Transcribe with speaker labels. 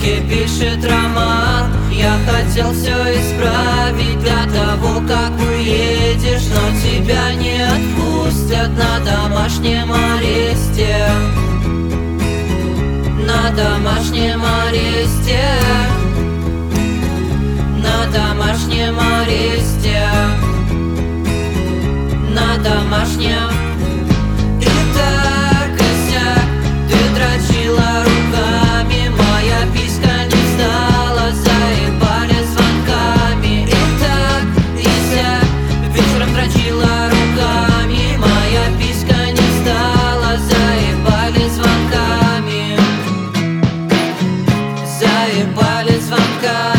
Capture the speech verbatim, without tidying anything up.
Speaker 1: ручке пишет роман. Я хотел все исправить до того, как уедешь, но тебя не отпустят на домашнем аресте. На домашнем аресте. На домашнем аресте. На домашнем. И так и сяк ты дрочила руками, моя писька не встала, заебали звонками. И так и сяк вечером дрочила руками, моя писька не встала, заебали звонками. Заебали звонками.